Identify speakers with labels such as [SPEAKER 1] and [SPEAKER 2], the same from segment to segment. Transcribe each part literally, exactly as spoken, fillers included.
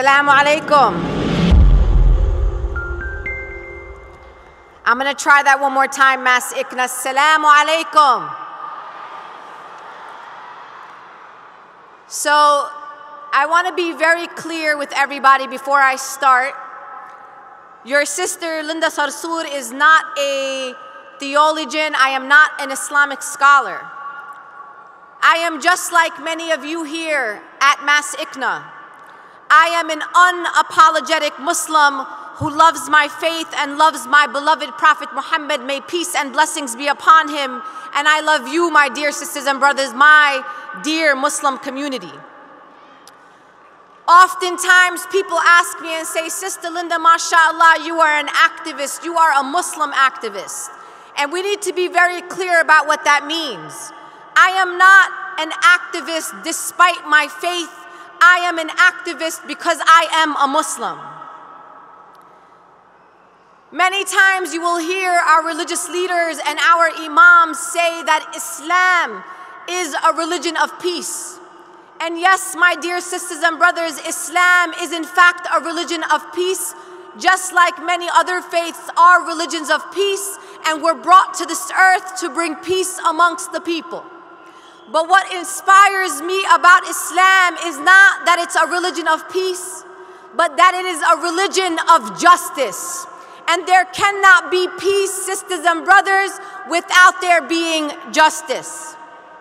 [SPEAKER 1] Assalamu alaikum. I'm going to try that one more time, Mas Ikna. Assalamu alaikum. So I want to be very clear with everybody before I start. Your sister Linda Sarsoor is not a theologian. I am not an Islamic scholar. I am just like many of you here at Mas Ikna. I am an unapologetic Muslim who loves my faith and loves my beloved Prophet Muhammad. May peace and blessings be upon him. And I love you, my dear sisters and brothers, my dear Muslim community. Oftentimes people ask me and say, Sister Linda, mashallah, you are an activist, you are a Muslim activist. And we need to be very clear about what that means. I am not an activist despite my faith. I am an activist because I am a Muslim. Many times you will hear our religious leaders and our imams say that Islam is a religion of peace. And yes, my dear sisters and brothers, Islam is in fact a religion of peace, just like many other faiths are religions of peace, and were brought to this earth to bring peace amongst the people. But what inspires me about Islam is not that it's a religion of peace, but that it is a religion of justice. And there cannot be peace, sisters and brothers, without there being justice.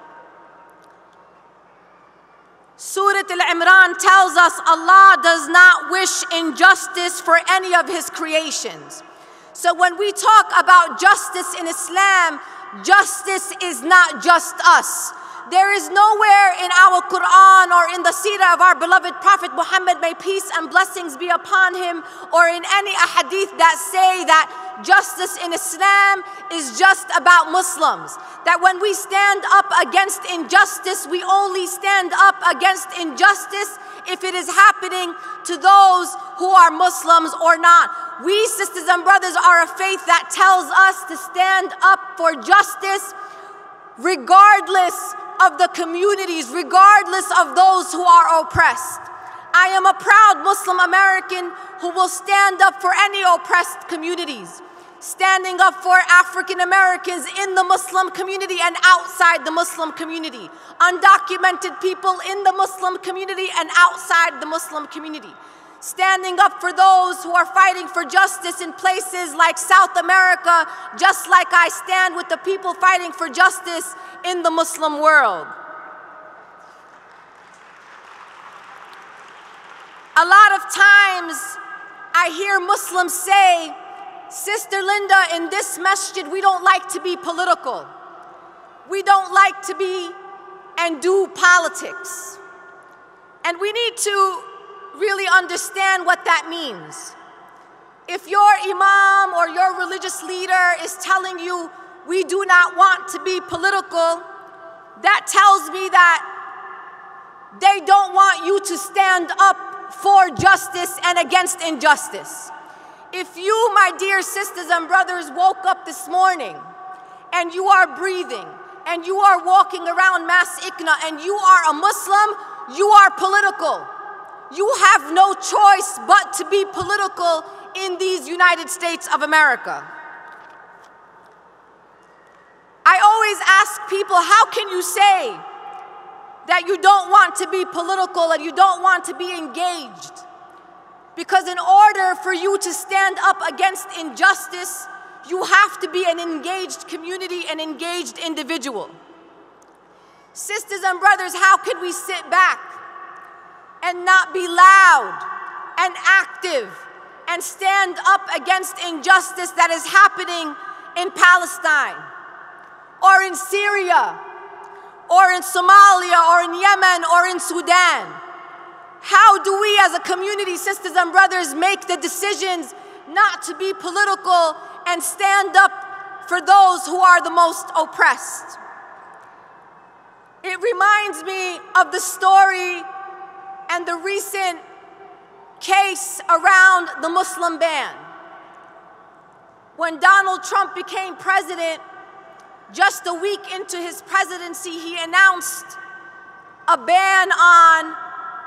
[SPEAKER 1] Surah Al-Imran tells us Allah does not wish injustice for any of His creations. So when we talk about justice in Islam, justice is not just us. There is nowhere in our Quran or in the seerah of our beloved Prophet Muhammad, may peace and blessings be upon him, or in any ahadith that say that justice in Islam is just about Muslims. That when we stand up against injustice, we only stand up against injustice if it is happening to those who are Muslims or not. We, sisters and brothers, are a faith that tells us to stand up for justice regardless of the communities, regardless of those who are oppressed. I am a proud Muslim American who will stand up for any oppressed communities, standing up for African Americans in the Muslim community and outside the Muslim community, undocumented people in the Muslim community and outside the Muslim community, standing up for those who are fighting for justice in places like South America, just like I stand with the people fighting for justice in the Muslim world. A lot of times I hear Muslims say, Sister Linda, in this masjid we don't like to be political. We don't like to be and do politics. And we need to really understand what that means. If your imam or your religious leader is telling you we do not want to be political, that tells me that they don't want you to stand up for justice and against injustice. If you, my dear sisters and brothers, woke up this morning and you are breathing and you are walking around Mas Ikna and you are a Muslim, you are political. You have no choice but to be political in these United States of America. I always ask people, how can you say that you don't want to be political and you don't want to be engaged? Because in order for you to stand up against injustice, you have to be an engaged community, an engaged individual. Sisters and brothers, how can we sit back and not be loud and active and stand up against injustice that is happening in Palestine or in Syria or in Somalia or in Yemen or in Sudan? How do we as a community, sisters and brothers, make the decisions not to be political and stand up for those who are the most oppressed? It reminds me of the story and the recent case around the Muslim ban. When Donald Trump became president, just a week into his presidency, he announced a ban on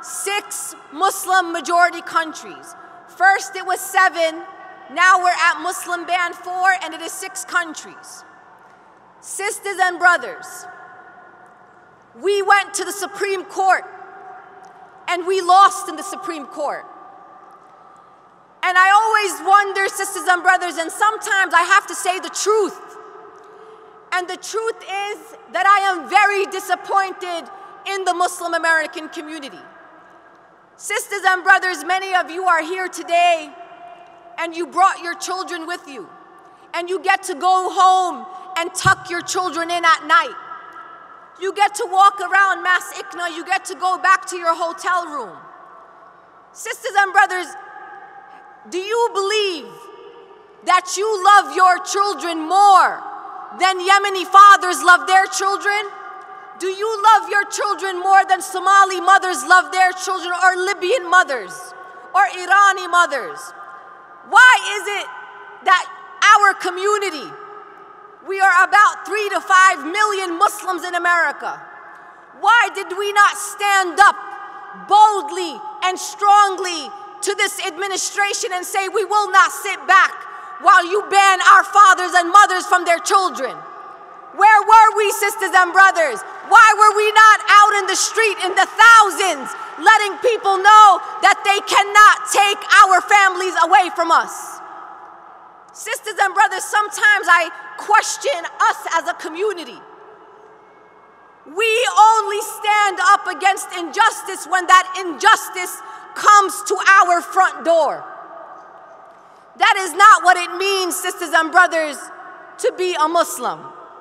[SPEAKER 1] six Muslim majority countries. First it was seven, now we're at Muslim ban four, and it is six countries. Sisters and brothers, we went to the Supreme Court and we lost in the Supreme Court. And I always wonder, sisters and brothers, and sometimes I have to say the truth. And the truth is that I am very disappointed in the Muslim American community. Sisters and brothers, many of you are here today and you brought your children with you, and you get to go home and tuck your children in at night. You get to walk around Mas Ikna, you get to go back to your hotel room. Sisters and brothers, do you believe that you love your children more than Yemeni fathers love their children? Do you love your children more than Somali mothers love their children, or Libyan mothers, or Irani mothers? Why is it that our community, we are about three to five million Muslims in America, why did we not stand up boldly and strongly to this administration and say we will not sit back while you ban our fathers and mothers from their children? Where were we, sisters and brothers? Why were we not out in the street in the thousands, letting people know that they cannot take our families away from us? Sisters and brothers, sometimes I question us as a community. We only stand up against injustice when that injustice comes to our front door. That is not what it means, sisters and brothers, to be a Muslim.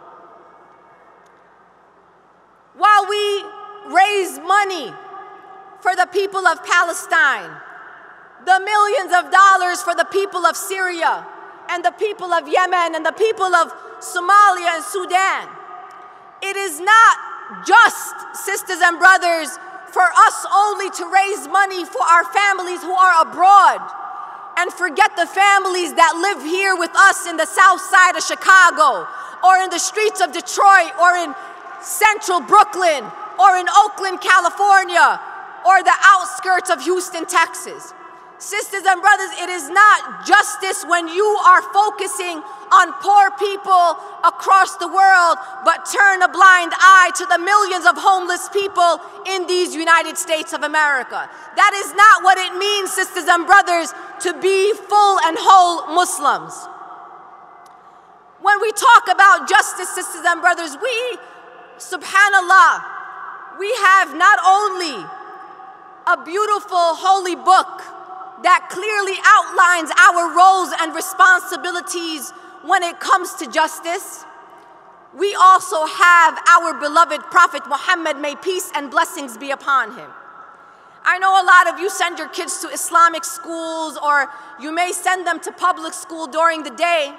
[SPEAKER 1] While we raise money for the people of Palestine, the millions of dollars for the people of Syria, and the people of Yemen, and the people of Somalia and Sudan, it is not just, sisters and brothers, for us only to raise money for our families who are abroad and forget the families that live here with us in the south side of Chicago, or in the streets of Detroit, or in central Brooklyn, or in Oakland, California, or the outskirts of Houston, Texas. Sisters and brothers, it is not justice when you are focusing on poor people across the world, but turn a blind eye to the millions of homeless people in these United States of America. That is not what it means, sisters and brothers, to be full and whole Muslims. When we talk about justice, sisters and brothers, we, subhanallah, we have not only a beautiful holy book that clearly outlines our roles and responsibilities when it comes to justice, we also have our beloved Prophet Muhammad, may peace and blessings be upon him. I know a lot of you send your kids to Islamic schools, or you may send them to public school during the day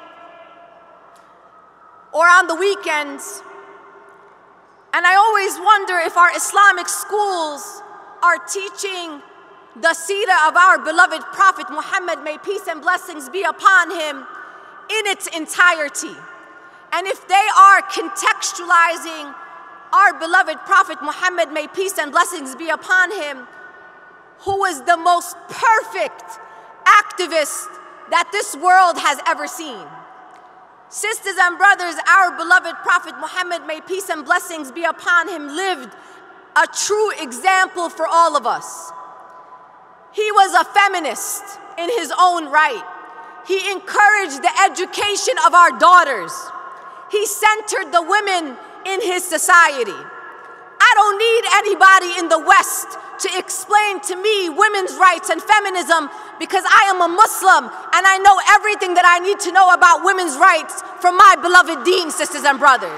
[SPEAKER 1] or on the weekends. And I always wonder if our Islamic schools are teaching the seerah of our beloved Prophet Muhammad, may peace and blessings be upon him, in its entirety. And if they are contextualizing our beloved Prophet Muhammad, may peace and blessings be upon him, who was the most perfect activist that this world has ever seen. Sisters and brothers, our beloved Prophet Muhammad, may peace and blessings be upon him, lived a true example for all of us. He was a feminist in his own right. He encouraged the education of our daughters. He centered the women in his society. I don't need anybody in the West to explain to me women's rights and feminism, because I am a Muslim and I know everything that I need to know about women's rights from my beloved Deen, sisters and brothers.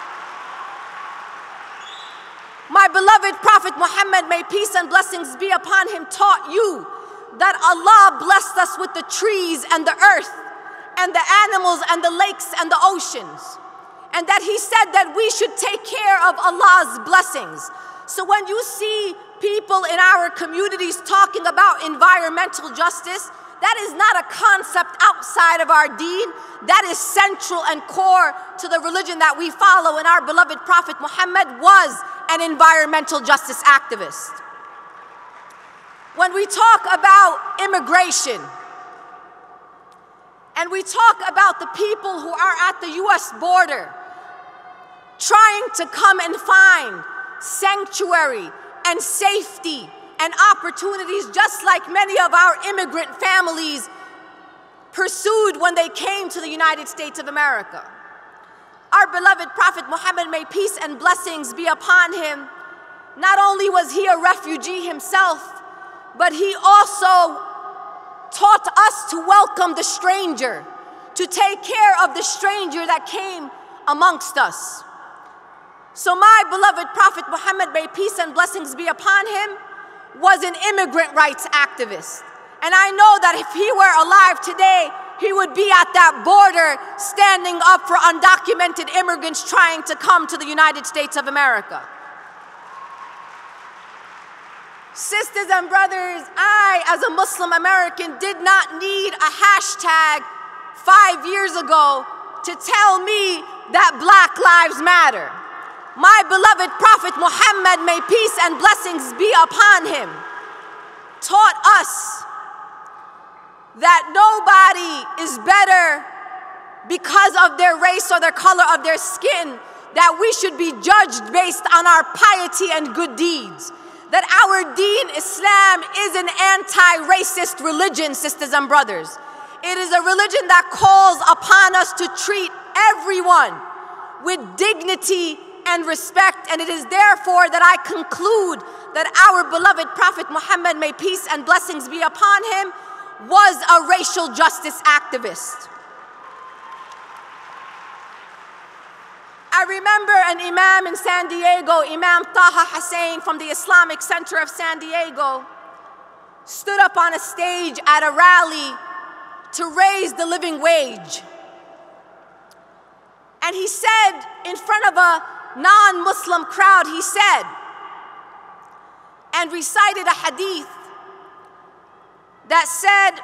[SPEAKER 1] My beloved Prophet Muhammad, may peace and blessings be upon him, taught you that Allah blessed us with the trees and the earth and the animals and the lakes and the oceans, and that he said that we should take care of Allah's blessings. So when you see people in our communities talking about environmental justice, that is not a concept outside of our deen. That is central and core to the religion that we follow, and our beloved Prophet Muhammad was an environmental justice activist. when we talk about immigration, and we talk about the people who are at the U S border trying to come and find sanctuary and safety and opportunities, just like many of our immigrant families pursued when they came to the United States of America. Our beloved Prophet Muhammad, may peace and blessings be upon him, not only was he a refugee himself, but he also taught us to welcome the stranger, to take care of the stranger that came amongst us. So my beloved Prophet Muhammad, may peace and blessings be upon him, was an immigrant rights activist. And I know that if he were alive today, he would be at that border standing up for undocumented immigrants trying to come to the United States of America. Sisters and brothers, I, as a Muslim American, did not need a hashtag five years ago to tell me that Black Lives Matter. My beloved Prophet Muhammad, may peace and blessings be upon him, taught us that nobody is better because of their race or their color of their skin, that we should be judged based on our piety and good deeds. That our deen, Islam, is an anti-racist religion, sisters and brothers. It is a religion that calls upon us to treat everyone with dignity and respect, and it is therefore that I conclude that our beloved Prophet Muhammad, may peace and blessings be upon him, was a racial justice activist. I remember an imam in San Diego, Imam Taha Hussein from the Islamic Center of San Diego, stood up on a stage at a rally to raise the living wage. And he said, in front of a non-Muslim crowd, he said, and recited a hadith that said,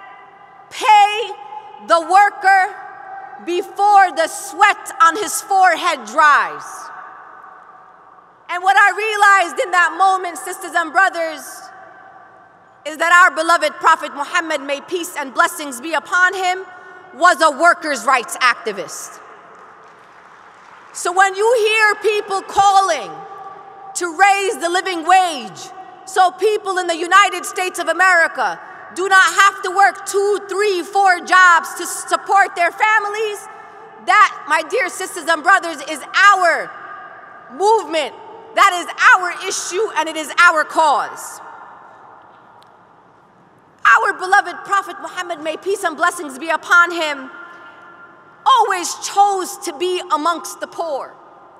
[SPEAKER 1] pay the worker before the sweat on his forehead dries. And what I realized in that moment, sisters and brothers, is that our beloved Prophet Muhammad, may peace and blessings be upon him, was a workers' rights activist. So when you hear people calling to raise the living wage, so people in the United States of America do not have to work two, three, four jobs to support their families, that, my dear sisters and brothers, is our movement. That is our issue, and it is our cause. Our beloved Prophet Muhammad, may peace and blessings be upon him, always chose to be amongst the poor,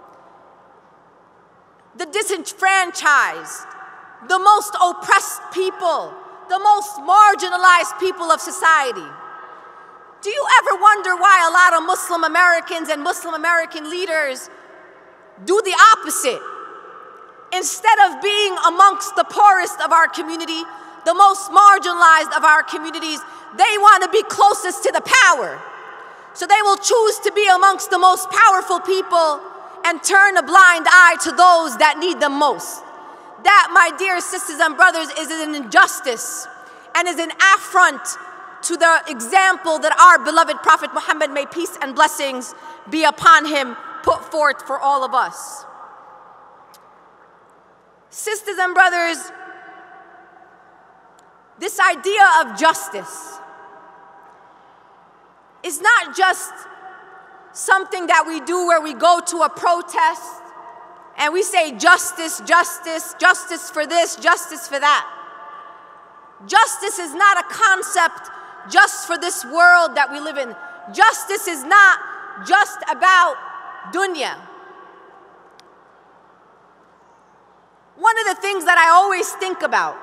[SPEAKER 1] the disenfranchised, the most oppressed people, the most marginalized people of society. Do you ever wonder why a lot of Muslim Americans and Muslim American leaders do the opposite? Instead of being amongst the poorest of our community, the most marginalized of our communities, they want to be closest to the power. So they will choose to be amongst the most powerful people and turn a blind eye to those that need them most. That, my dear sisters and brothers, is an injustice and is an affront to the example that our beloved Prophet Muhammad, may peace and blessings be upon him, put forth for all of us. Sisters and brothers, this idea of justice is not just something that we do where we go to a protest and we say justice, justice, justice for this, justice for that. Justice is not a concept just for this world that we live in. Justice is not just about dunya. One of the things that I always think about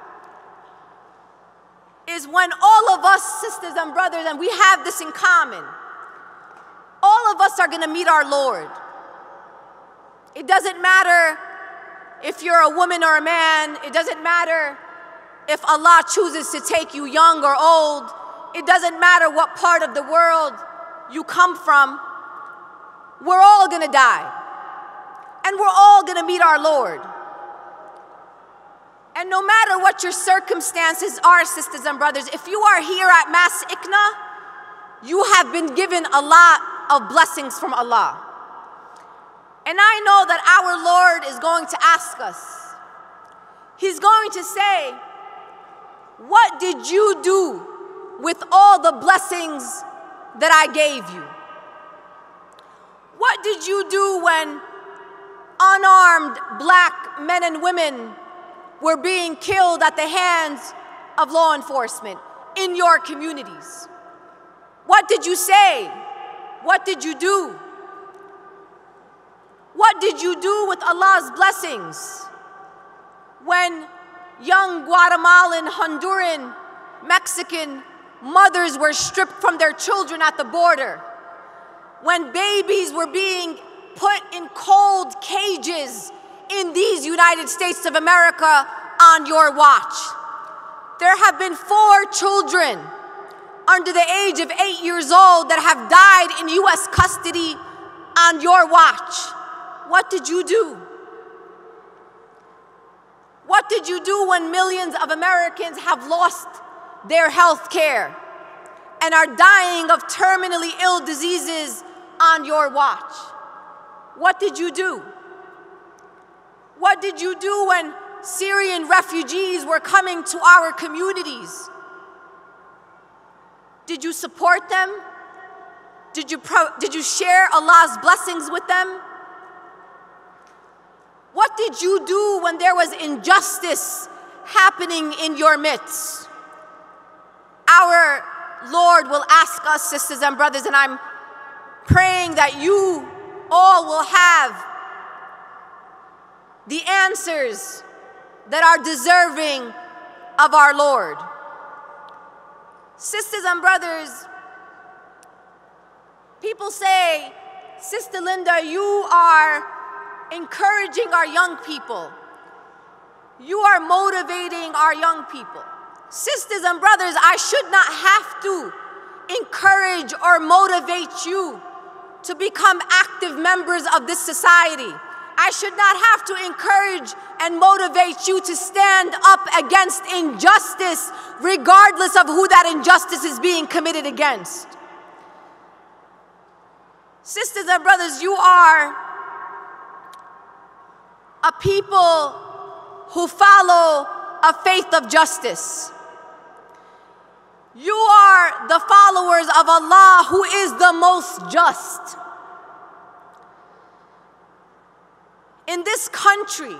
[SPEAKER 1] is when all of us, sisters and brothers, and we have this in common, all of us are going to meet our Lord. It doesn't matter if you're a woman or a man. It doesn't matter if Allah chooses to take you young or old. It doesn't matter what part of the world you come from. We're all going to die. And we're all going to meet our Lord. And no matter what your circumstances are, sisters and brothers, if you are here at Mass Iqna, you have been given a lot of blessings from Allah. And I know that our Lord is going to ask us. He's going to say, what did you do with all the blessings that I gave you? What did you do when unarmed black men and women were being killed at the hands of law enforcement in your communities? What did you say? What did you do? What did you do with Allah's blessings when young Guatemalan, Honduran, Mexican mothers were stripped from their children at the border? When babies were being put in cold cages in these United States of America on your watch? There have been four children under the age of eight years old that have died in U S custody on your watch. What did you do? What did you do when millions of Americans have lost their health care and are dying of terminally ill diseases on your watch? What did you do? What did you do when Syrian refugees were coming to our communities? Did you support them? Did you, pro did you share Allah's blessings with them? What did you do when there was injustice happening in your midst? Our Lord will ask us, sisters and brothers, and I'm praying that you all will have the answers that are deserving of our Lord. Sisters and brothers, people say, Sister Linda, you are encouraging our young people. You are motivating our young people. Sisters and brothers, I should not have to encourage or motivate you to become active members of this society. I should not have to encourage and motivate you to stand up against injustice, regardless of who that injustice is being committed against. Sisters and brothers, you are a people who follow a faith of justice. You are the followers of Allah, who is the most just. In this country,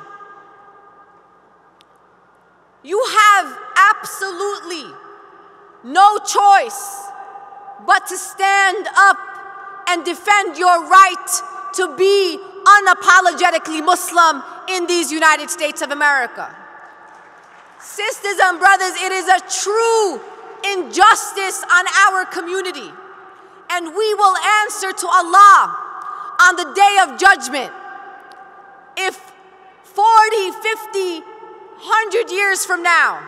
[SPEAKER 1] you have absolutely no choice but to stand up and defend your right to be unapologetically Muslim in these United States of America. Sisters and brothers, it is a true injustice on our community, and we will answer to Allah on the day of judgment. If forty, fifty, one hundred years from now,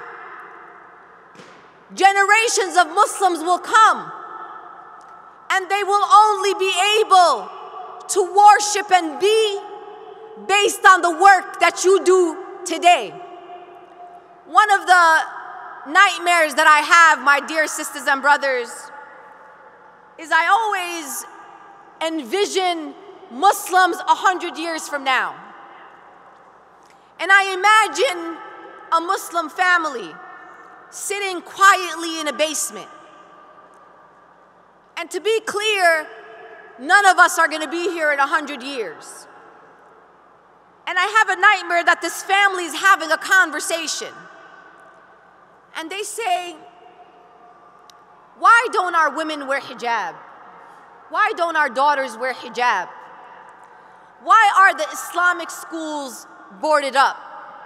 [SPEAKER 1] generations of Muslims will come and they will only be able to worship and be based on the work that you do today. One of the nightmares that I have, my dear sisters and brothers, is I always envision Muslims a hundred years from now. And I imagine a Muslim family sitting quietly in a basement. And to be clear, none of us are going to be here in a hundred years. And I have a nightmare that this family is having a conversation. And they say, why don't our women wear hijab? Why don't our daughters wear hijab? Why are the Islamic schools boarded up?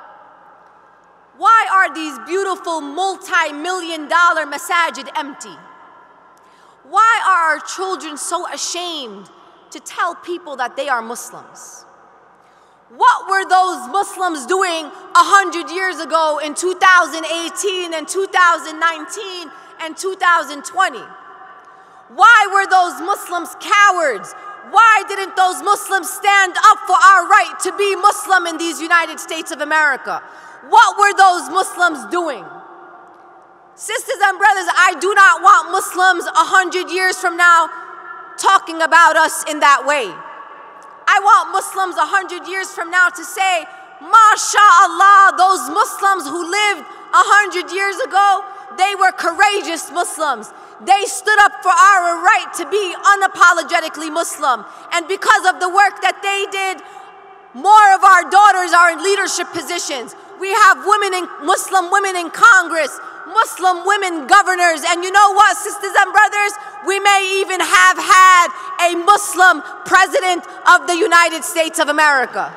[SPEAKER 1] Why are these beautiful multi-million dollar masajid empty? Why are our children so ashamed to tell people that they are Muslims? What were those Muslims doing a hundred years ago in two thousand eighteen and two thousand nineteen and two thousand twenty? Why were those Muslims cowards Why didn't those Muslims stand up for our right to be Muslim in these United States of America? What were those Muslims doing? Sisters and brothers, I do not want Muslims a hundred years from now talking about us in that way. I want Muslims a hundred years from now to say, MashaAllah, those Muslims who lived a hundred years ago, they were courageous Muslims. They stood up for our right to be unapologetically Muslim. And because of the work that they did, more of our daughters are in leadership positions. We have women in, Muslim women in Congress, Muslim women governors. And you know what, sisters and brothers? We may even have had a Muslim president of the United States of America.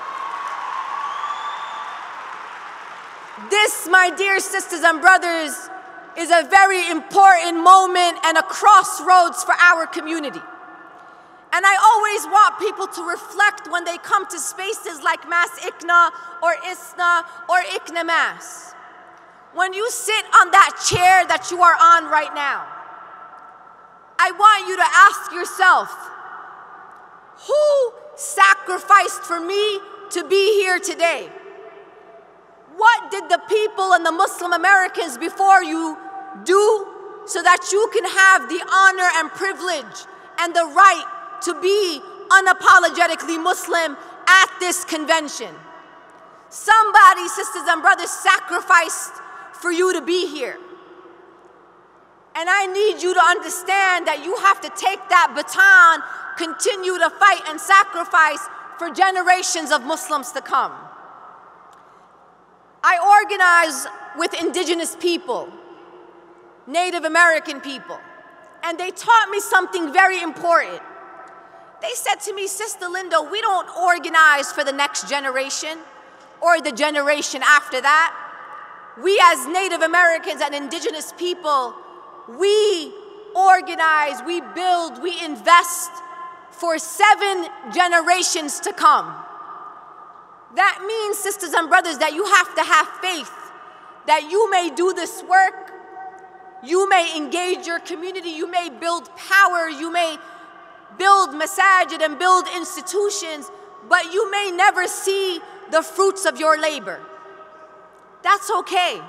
[SPEAKER 1] This, my dear sisters and brothers, is a very important moment and a crossroads for our community. And I always want people to reflect when they come to spaces like Mass Ikna or Isna or Ikna Mass. When you sit on that chair that you are on right now, I want you to ask yourself, who sacrificed for me to be here today? What did the people and the Muslim Americans before you do so that you can have the honor and privilege and the right to be unapologetically Muslim at this convention? Somebody, sisters and brothers, sacrificed for you to be here. And I need you to understand that you have to take that baton, continue to fight and sacrifice for generations of Muslims to come. I organize with indigenous people, Native American people, and they taught me something very important. They said to me, Sister Linda, we don't organize for the next generation or the generation after that. We as Native Americans and indigenous people, we organize, we build, we invest for seven generations to come. That means, sisters and brothers, that you have to have faith that you may do this work, you may engage your community, you may build power, you may build masajid and build institutions, but you may never see the fruits of your labor. That's okay.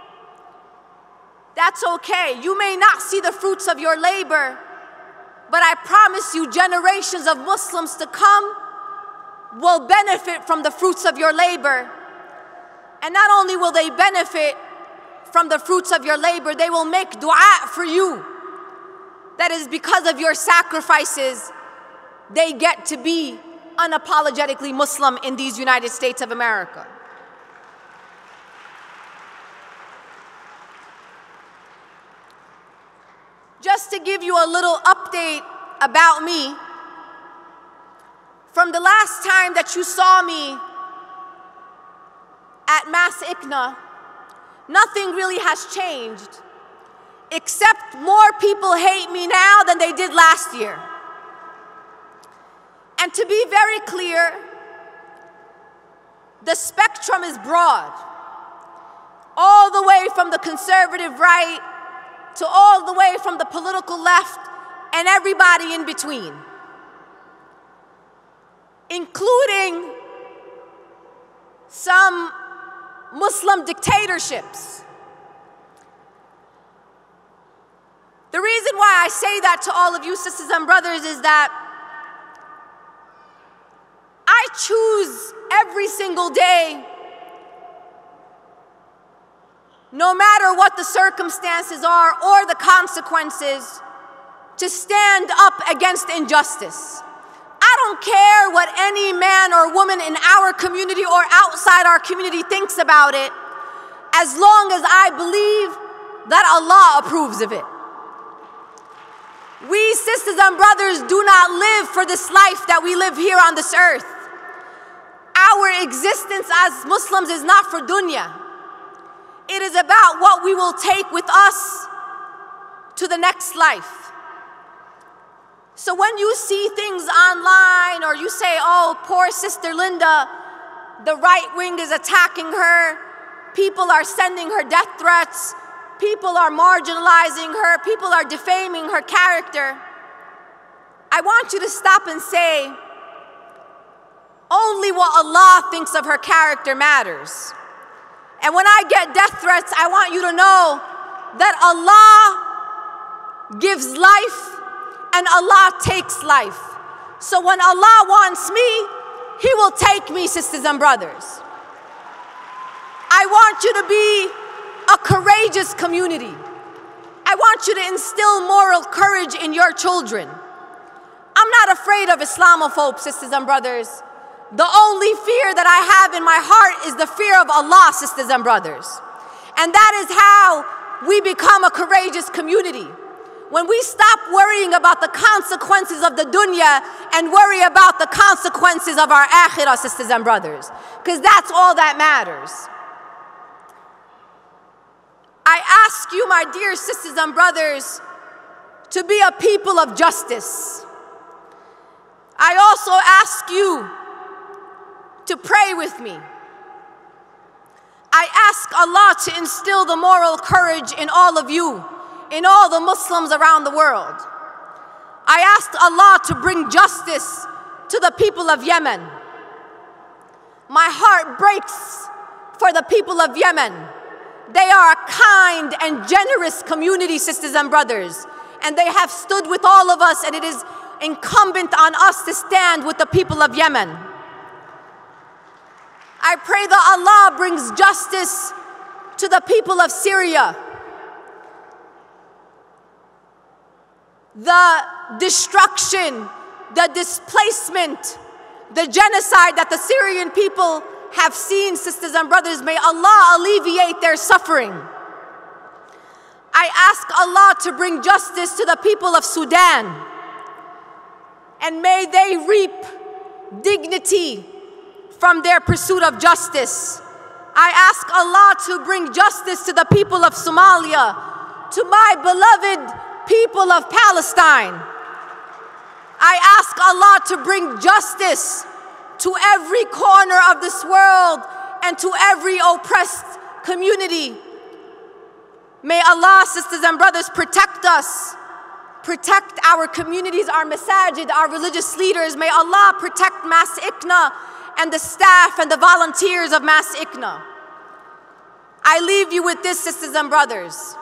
[SPEAKER 1] That's okay. You may not see the fruits of your labor, but I promise you, generations of Muslims to come will benefit from the fruits of your labor. And not only will they benefit from the fruits of your labor, they will make dua for you. That is because of your sacrifices, they get to be unapologetically Muslim in these United States of America. Just to give you a little update about me, from the last time that you saw me at Mass Ikna, nothing really has changed, except more people hate me now than they did last year. And to be very clear, the spectrum is broad, all the way from the conservative right to all the way from the political left and everybody in between, including some Muslim dictatorships. The reason why I say that to all of you sisters and brothers is that I choose every single day, no matter what the circumstances are or the consequences, to stand up against injustice. I don't care what any man or woman in our community or outside our community thinks about it, as long as I believe that Allah approves of it. We sisters and brothers do not live for this life that we live here on this earth. Our existence as Muslims is not for dunya. It is about what we will take with us to the next life. So when you see things online or you say, oh, poor Sister Linda, the right wing is attacking her, people are sending her death threats, people are marginalizing her, people are defaming her character, I want you to stop and say, only what Allah thinks of her character matters. And when I get death threats, I want you to know that Allah gives life and Allah takes life. So when Allah wants me, He will take me, sisters and brothers. I want you to be a courageous community. I want you to instill moral courage in your children. I'm not afraid of Islamophobes, sisters and brothers. The only fear that I have in my heart is the fear of Allah, sisters and brothers. And that is how we become a courageous community. When we stop worrying about the consequences of the dunya and worry about the consequences of our akhirah, sisters and brothers, because that's all that matters. I ask you, my dear sisters and brothers, to be a people of justice. I also ask you to pray with me. I ask Allah to instill the moral courage in all of you, in all the Muslims around the world. I ask Allah to bring justice to the people of Yemen. My heart breaks for the people of Yemen. They are a kind and generous community, sisters and brothers, and they have stood with all of us, and it is incumbent on us to stand with the people of Yemen. I pray that Allah brings justice to the people of Syria. The destruction, the displacement, the genocide that the Syrian people have seen, sisters and brothers, may Allah alleviate their suffering. I ask Allah to bring justice to the people of Sudan, and may they reap dignity from their pursuit of justice. I ask Allah to bring justice to the people of Somalia, to my beloved people of Palestine. I ask Allah to bring justice to every corner of this world and to every oppressed community. May Allah, sisters and brothers, protect us, protect our communities, our masajid, our religious leaders. May Allah protect Mas Ikna and the staff and the volunteers of Mas Ikna. I leave you with this, sisters and brothers.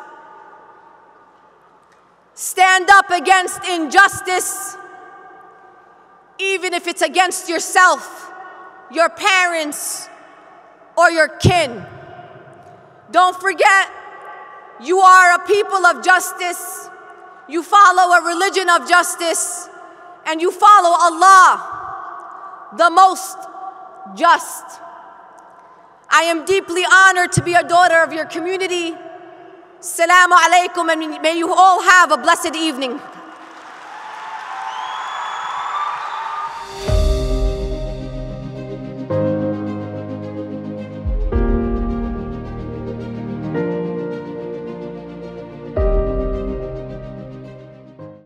[SPEAKER 1] Stand up against injustice, even if it's against yourself, your parents, or your kin. Don't forget, you are a people of justice, you follow a religion of justice, and you follow Allah, the most just. I am deeply honored to be a daughter of your community. Assalamu alaikum, and may you all have a blessed evening.